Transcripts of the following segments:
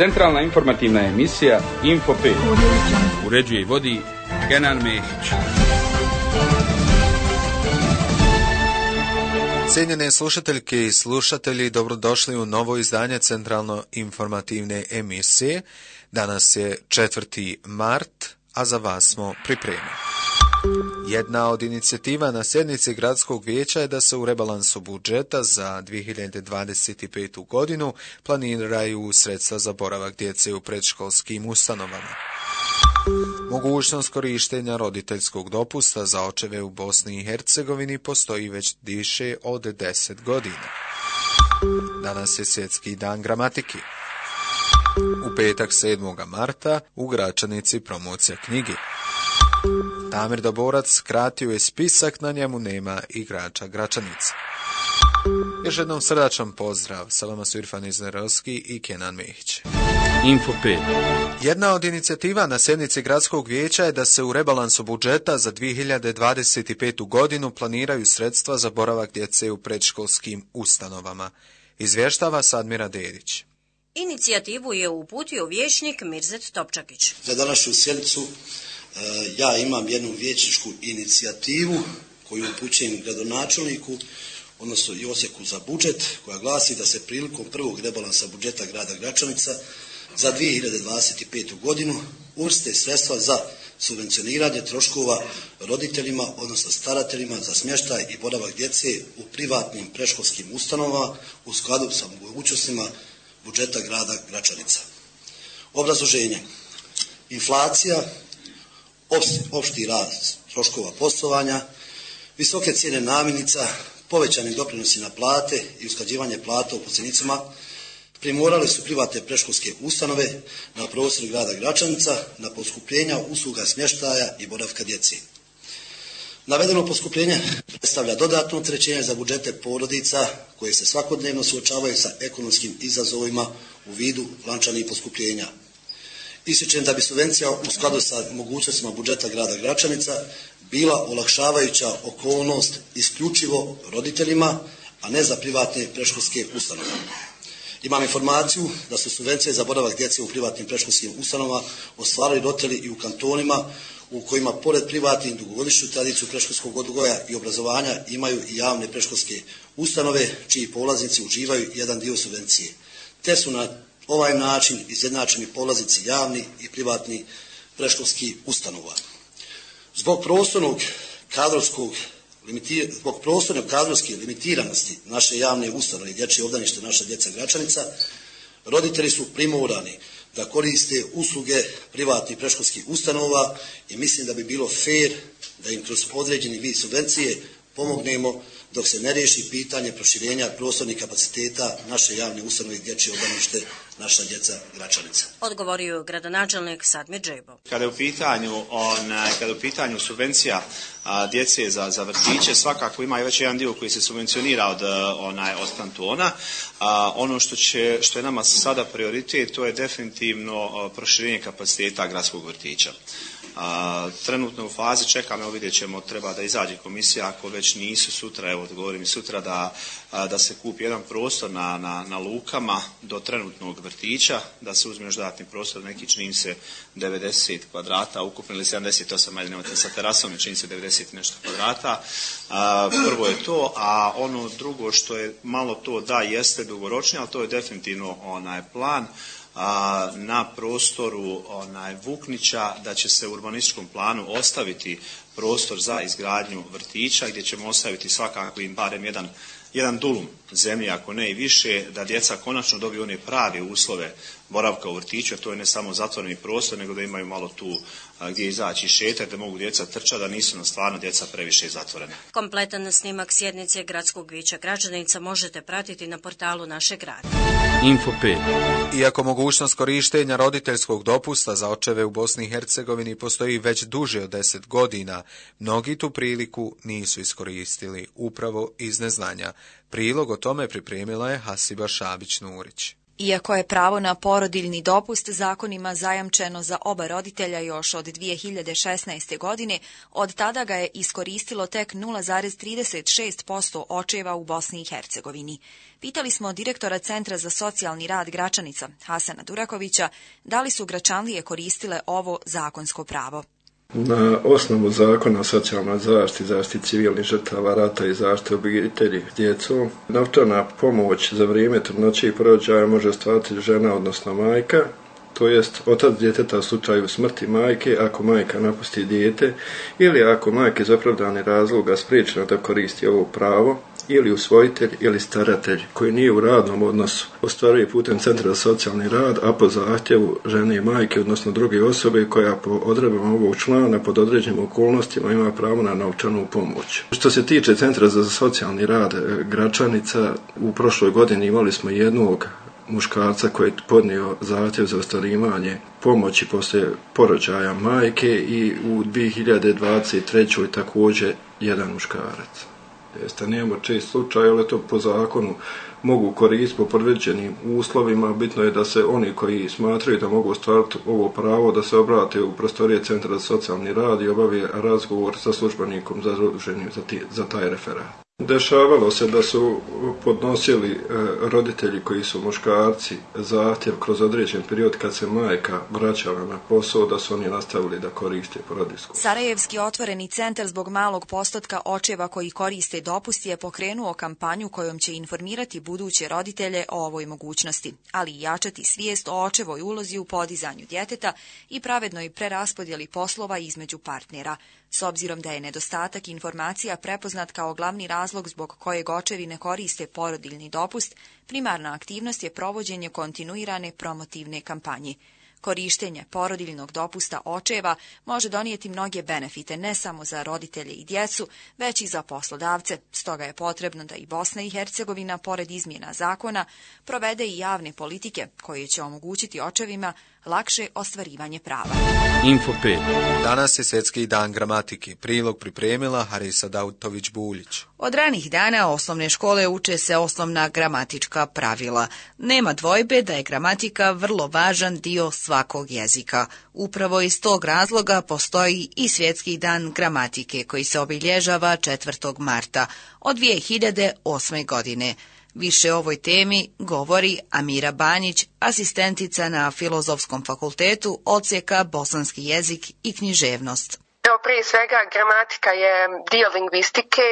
Centralna informativna emisija Info 5. Uređuje i vodi Kenan Mehić. Cijenjene slušateljke i slušatelji, dobrodošli u novo izdanje Centralno informativne emisije. Danas je 4. mart, a za vas smo pripremili. Jedna od inicijativa na sjednici Gradskog vijeća je da se u rebalansu budžeta za 2025. godinu planiraju sredstva za boravak djece u predškolskim ustanovama. Mogućnost korištenja roditeljskog dopusta za očeve u Bosni i Hercegovini postoji već više od 10 godina. Danas je Svjetski dan gramatike. U petak 7. marta u Gračanici promocija knjige. Damir Doborac skratio je spisak, na njemu nema igrača Gračanice. Još jednom srdačan pozdrav, sa vama su Irfan Iznerovski i Kenan Mehić. Info 5. Jedna od inicijativa na sjednici Gradskog vijeća je da se u rebalansu budžeta za 2025. godinu planiraju sredstva za boravak djece u predškolskim ustanovama. Izvještava Sadmira Dedić. Inicijativu je uputio vijećnik Mirzet Topčakić. Za današnju sjednicu ja imam jednu vijećničku inicijativu koju upućujem gradonačelniku, odnosno i Odsjeku za budžet, koja glasi da se prilikom prvog rebalansa budžeta grada Gračanica za 2025. godinu uvrste sredstva za subvencioniranje troškova roditeljima, odnosno starateljima za smještaj i boravak djece u privatnim predškolskim ustanovama u skladu sa mogućnostima budžeta grada Gračanica. Obrazloženje. Inflacija, opšti rast troškova poslovanja, visoke cijene namirnica, povećani doprinosi na plate i usklađivanje plata uposlenicima primorali su privatne predškolske ustanove na prostoru grada Gračanica na poskupljenja usluga smještaja i boravka djece. Navedeno poskupljenje predstavlja dodatno opterećenje za budžete porodica koje se svakodnevno suočavaju sa ekonomskim izazovima u vidu lančanih poskupljenja. Ističem da bi subvencija u skladu sa mogućnostima budžeta grada Gračanica bila olakšavajuća okolnost isključivo roditeljima, a ne za privatne predškolske ustanove. Imam informaciju da su subvencije za boravak djece u privatnim predškolskim ustanovama ostvarili roditelji i u kantonima u kojima pored privatnih dugogodišnju tradiciju predškolskog odgoja i obrazovanja imaju i javne predškolske ustanove čiji polaznici uživaju jedan dio subvencije, te su na ovaj način izjednačeni polaznici javni i privatni predškolskih ustanova. Zbog prostorne kadrovske limitiranosti naše javne ustanove i dječje obdanište Naša djeca Gračanica, roditelji su primorani da koriste usluge privatnih predškolskih ustanova i mislim da bi bilo fer da im kroz određeni vid subvencije pomognemo dok se ne riješi pitanje proširenja prostornih kapaciteta naše javne ustanove i dječje obdanište Naša djeca Gračanica. Odgovorio je gradonačelnik Sadmir Džejbo. Kada je u pitanju subvencija djece za vrtiće, svakako ima već jedan dio koji se subvencionira od kantona. Ono što je nama sada prioritet, to je definitivno proširenje kapaciteta gradskog vrtića. Trenutno u fazi čekamo, vidjet ćemo, treba da izađe komisija, ako već nisu sutra, evo govorim i sutra, da se kupi jedan prostor na lukama do trenutnog vrtića, da se uzme još dodatni prostor, neki čini se 90 kvadrata, ukupno ili 78, ajde nemate sa terasom, čini se 90 nešto kvadrata. Prvo je to, a ono drugo što je malo to da jeste dugoročnije, ali to je definitivno plan na prostoru Vuknića, da će se u urbanističkom planu ostaviti prostor za izgradnju vrtića gdje ćemo ostaviti svakako im barem jedan dulum zemlje, ako ne i više, da djeca konačno dobiju one prave uslove boravka u vrtiću, a to je ne samo zatvoreni prostor, nego da imaju malo tu gdje izaći i šetati, da mogu djeca trčati, da nisu nam stvarno djeca previše zatvorena. Kompletan snimak sjednice Gradskog vijeća Gračanica možete pratiti na portalu Našeg grada. Info 5. Iako mogućnost korištenja roditeljskog dopusta za očeve u Bosni i Hercegovini postoji već duže od 10 godina, mnogi tu priliku nisu iskoristili upravo iz neznanja. Prilog o tome pripremila je Hasiba Šabić-Nurić. Iako je pravo na porodiljni dopust zakonima zajamčeno za oba roditelja još od 2016. godine, od tada ga je iskoristilo tek 0,36% očeva u Bosni i Hercegovini. Pitali smo direktora Centra za socijalni rad Gračanica, Hasana Durakovića, da li su Gračanlije koristile ovo zakonsko pravo. Na osnovu zakona o socijalnoj zaštiti civilnih žrtava rata i zaštiti obitelji s djecom, novčana pomoć za vrijeme trudnoće i porođaja može ostvariti žena, odnosno majka, to jest otac djeteta u slučaju smrti majke ako majka napusti dijete ili ako majke iz opravdanih razloga spriječena da koristi ovo pravo, ili usvojitelj ili staratelj koji nije u radnom odnosu ostvaruje putem Centra za socijalni rad, a po zahtjevu žene i majke, odnosno druge osobe koja po odredbama ovog člana pod određenim okolnostima ima pravo na novčanu pomoć. Što se tiče Centra za socijalni rad Gračanica, u prošloj godini imali smo jednog muškarca koji je podnio zahtjev za ostvarivanje pomoći poslije porođaja majke i u 2023. također jedan muškarac. Jeste, nemamo čest slučaj, ali to po zakonu mogu koristiti po predviđenim uslovima. Bitno je da se oni koji smatraju da mogu ostvariti ovo pravo, da se obrate u prostorije Centra za socijalni rad i obave razgovor sa službenikom zaduženim za taj referat. Dešavalo se da su podnosili roditelji koji su muškarci zahtjev kroz određen period kad se majka vraćala na posao, da su oni nastavili da koriste porodiljsku. Sarajevski otvoreni centar zbog malog postotka očeva koji koriste dopust je pokrenuo kampanju kojom će informirati buduće roditelje o ovoj mogućnosti, ali i jačati svijest o očevoj ulozi u podizanju djeteta i pravednoj preraspodjeli poslova između partnera. S obzirom da je nedostatak informacija prepoznat kao glavni razlog zbog kojeg očevi ne koriste porodiljni dopust, primarna aktivnost je provođenje kontinuirane promotivne kampanje. Korištenje porodiljnog dopusta očeva može donijeti mnoge benefite ne samo za roditelje i djecu, već i za poslodavce. Stoga je potrebno da i Bosna i Hercegovina, pored izmjena zakona, provede i javne politike koje će omogućiti očevima lakše ostvarivanje prava. Info 5. Danas je Svjetski dan gramatike. Prilog pripremila Harisa Dautović-Buljić. Od ranih dana osnovne škole uče se osnovna gramatička pravila. Nema dvojbe da je gramatika vrlo važan dio svakog jezika. Upravo iz tog razloga postoji i Svjetski dan gramatike koji se obilježava 4. marta od 2008. godine. Više o ovoj temi govori Amira Banjić, asistentica na Filozofskom fakultetu odsjeka bosanski jezik i književnost. Evo, prije svega, gramatika je dio lingvistike,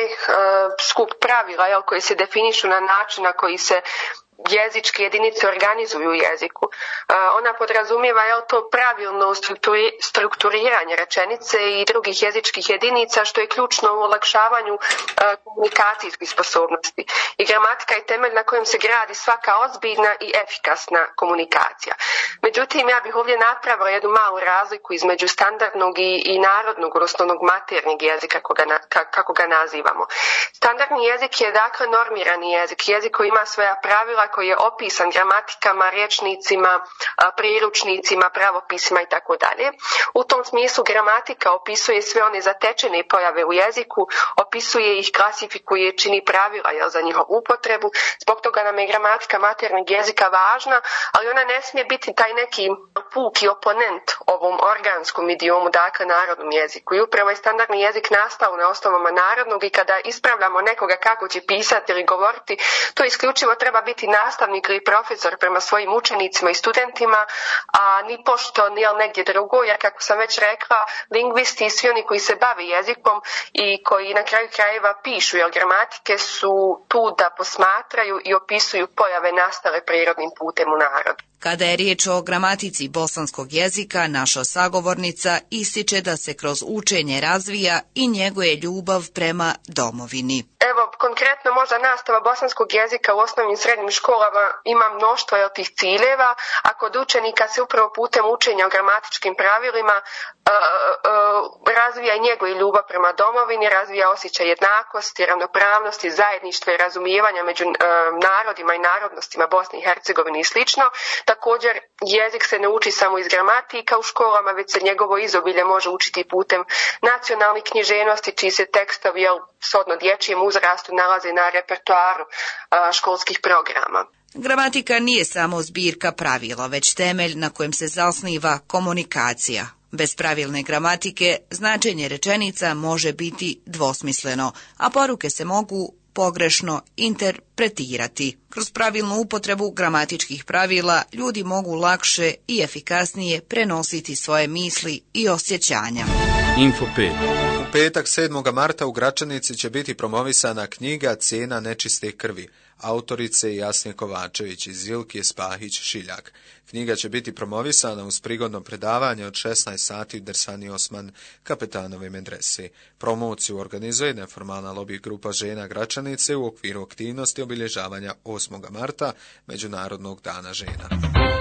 skup pravila koji se definišu na način na koji se jezičke jedinice organizuju u jeziku. Ona podrazumijeva to pravilno strukturiranje rečenice i drugih jezičkih jedinica, što je ključno u olakšavanju komunikacijskih sposobnosti. I gramatika je temelj na kojem se gradi svaka ozbiljna i efikasna komunikacija. Međutim, ja bih ovdje napravila jednu malu razliku između standardnog i narodnog, odnosno onog maternjeg jezika kako ga nazivamo. Standardni jezik je dakle normirani jezik, jezik koji ima svoja pravila, koji je opisan gramatikama, rječnicima, priručnicima, pravopisima i tako dalje. U tom smislu gramatika opisuje sve one zatečene pojave u jeziku, opisuje ih, klasifikuje, čini pravila za njihovu upotrebu. Zbog toga nam je gramatika maternjeg jezika važna, ali ona ne smije biti taj neki puki oponent ovom organskom idiomu, dakle narodnom jeziku. I upravo je standardni jezik nastao na osnovama narodnog i kada ispravljamo nekoga kako će pisati ili govoriti, to isključivo treba biti nastavnik ili profesor prema svojim učenicima i studentima, a ni pošto ni negdje drugo, jer kako sam već rekla, lingvisti i svi oni koji se bave jezikom i koji na kraju krajeva pišu, jer gramatike su tu da posmatraju i opisuju pojave nastale prirodnim putem u narodu. Kada je riječ o gramatici bosanskog jezika, naša sagovornica ističe da se kroz učenje razvija i njeguje ljubav prema domovini. Evo, konkretno možda nastava bosanskog jezika u osnovnim i srednjim školama ima mnoštvo tih ciljeva, a kod učenika se upravo putem učenja o gramatičkim pravilima razvija i njeguje ljubav prema domovini, razvija osjećaj jednakosti, ravnopravnosti, zajedništva i razumijevanja među narodima i narodnostima Bosne i Hercegovine i slično. Također, jezik se ne uči samo iz gramatika u školama, već se njegovo izobilje može učiti putem nacionalnih književnosti, čiji se tekstovi shodno dječjem uzrastu nalaze na repertoaru školskih programa. Gramatika nije samo zbirka pravila, već temelj na kojem se zasniva komunikacija. Bez pravilne gramatike značenje rečenica može biti dvosmisleno, a poruke se mogu pogrešno interpretirati. Kroz pravilnu upotrebu gramatičkih pravila ljudi mogu lakše i efikasnije prenositi svoje misli i osjećanja. Info 5. U petak 7. marta u Gračanici će biti promovisana knjiga Cijena nečiste krvi, autorice Jasne Kovačević iz Zilke Spahić Šiljak. Knjiga će biti promovisana uz prigodno predavanje od 16 sati u Dersani Osman Kapetanove medrese. Promociju organizuje neformalna lobby grupa žena Gračanice u okviru aktivnosti obilježavanja 8. marta Međunarodnog dana žena.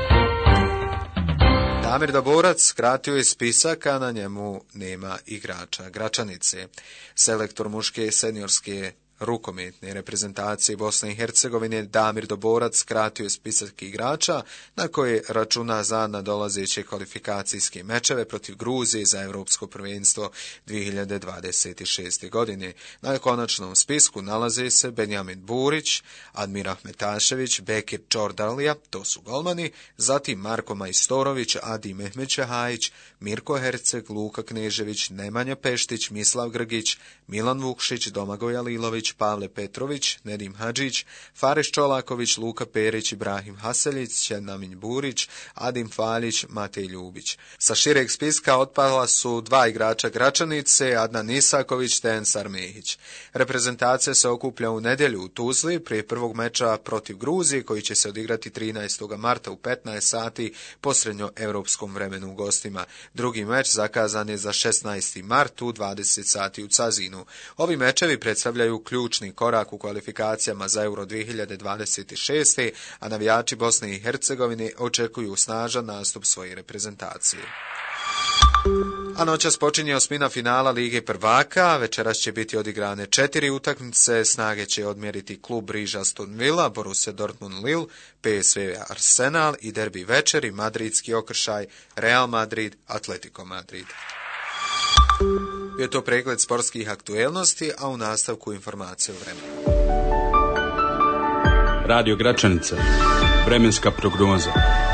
Damir Doborac skratio je spisak, a na njemu nema igrača Gračanice. Selektor muške seniorske rukometne reprezentacije Bosne i Hercegovine Damir Doborac skratio je spisak igrača na koje računa za nadolazeće kvalifikacijske mečeve protiv Gruzije za Europsko prvenstvo 2026. godine. Na konačnom spisku nalaze se Benjamin Burić, Admir Ahmetašević, Bekir Čordalija, to su golmani, zatim Marko Majstorović, Adi Mehmet Čehajić, Mirko Herceg, Luka Knežević, Nemanja Peštić, Mislav Grgić, Milan Vukšić, Domagoj Alilović, Pavle Petrović, Nedim Hadžić, Faris Čolaković, Luka Perić, Ibrahim Haseljić, Naminj Burić, Adim Faljić, Matej Ljubić. Sa šireg spiska otpala su dva igrača Gračanice, Adnan Isaković te Ensar Mehić. Reprezentacija se okuplja u nedjelju u Tuzli prije prvog meča protiv Gruzije koji će se odigrati 13. marta u 15 sati po srednjoevropskom vremenu u gostima. Drugi meč zakazan je za 16. mart u 20 sati u Cazinu. Ovi mečevi predstavljaju ključni korak u kvalifikacijama za Euro 2026. a navijači Bosne i Hercegovine očekuju snažan nastup svoje reprezentacije. A noćas počinje osmina finala Lige prvaka, večeras će biti odigrane 4 utakmice, snage će odmjeriti klub Riža Aston Villa, Borussia Dortmund Lille, PSV Arsenal i derbi večeri, madridski okršaj Real Madrid, Atletico Madrid. Bio je to pregled sportskih aktuelnosti, a u nastavku informacije o vremenu. Radio Gračanica, vremenska prognoza.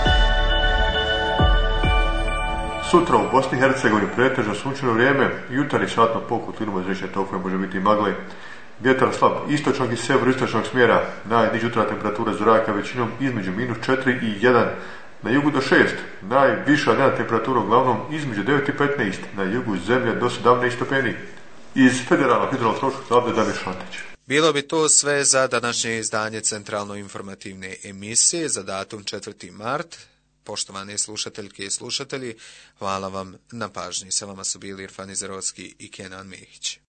Sutra u Bosni i Hercegovini pretežno sunčano vrijeme, jutarnji satno pokut ili izrećne tokove može biti magle. Vjetar slab istočnog i severoistočnog smjera, najniža jutarnja temperatura zraka većinom između -4 i 1, na jugu do 6, najviša dnevna temperatura uglavnom između 9 i 15, na jugu zemlje do 17 stepeni. Iz Federalnog hidrometeorološkog zavoda Damir Šantić. Bilo bi to sve za današnje izdanje Centralno-informativne emisije za datum 4. mart. Poštovane slušateljke i slušatelji, hvala vam na pažnji. Sa vama su bili Irfan Izerovski i Kenan Mehić.